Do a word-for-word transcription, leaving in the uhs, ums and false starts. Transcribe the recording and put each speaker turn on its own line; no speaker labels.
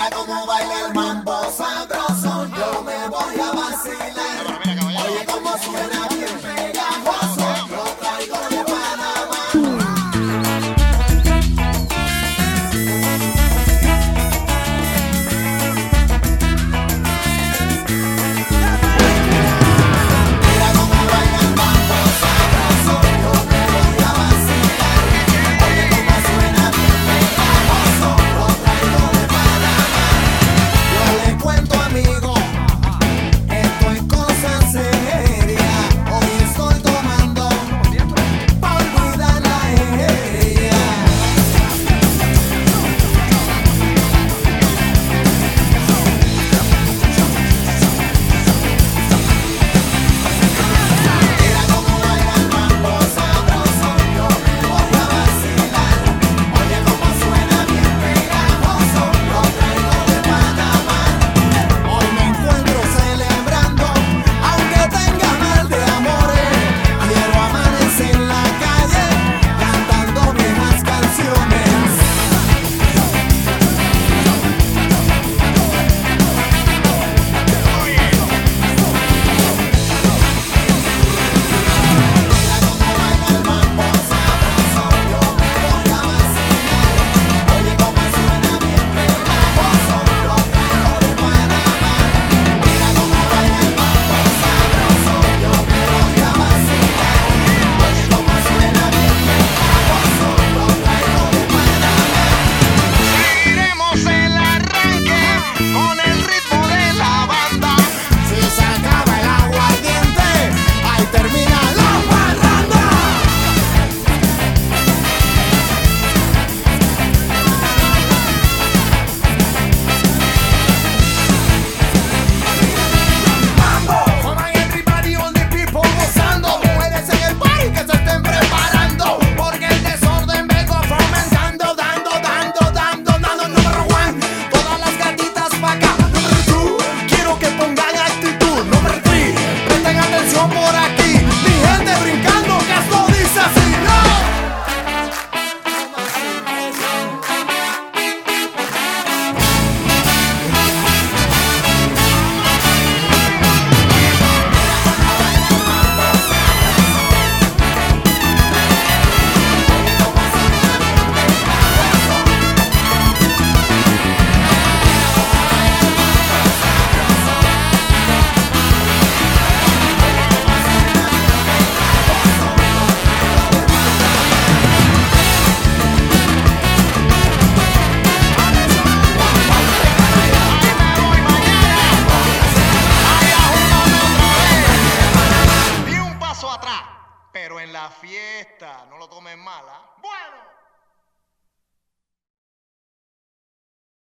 Mira cómo baila el mambo sabroso, yo me voy a vacilar. Oye cómo suena bien pegajoso, lo traigo de Panamá. Mira cómo baila el mambo sabroso, yo me voy a vacilar. Oye cómo suena bien pegajoso, lo traigo de Panamá. Yo le cuento, amigo, esto es cosa seria. Hoy estoy tomando pa' olvidar la herida. Mira cómo baila el mambo sabroso, yo me voy a vacilar. Oye cómo suena bien pegajoso, lo traigo de Panamá. Hoy me encuentro celebrando, aunque tenga mal de amores. Quiero amanecer en la calle, cantando viejas canciones. Mira cómo baila el mambo sabroso, yo me voy a vacilar. Oye cómo suena bien pegajoso, lo traigo de Panamá. Mira cómo baila el mambo sabroso, yo me voy a vacilar. Oye cómo suena bien pegajoso, lo traigo de Panamá.
Seguiremos el arranque con el ritmo de la banda.
Si se acaba el aguardiente, ahí termina la parranda. Mambo, come on everybody, all the people gozando. Mujeres en el party que se estén preparando, porque el desorden vengo fomentando. Dando, dando, dando, dando, número one. Todas las gatitas pa' acá. Número two, quiero que pongan actitud. Número three, presten atención por aquí. Mi gente brincando, que esto dice así, ¿no?
Di un paso atrás, pero en la fiesta no lo tomen mal, ¿ah? Bueno.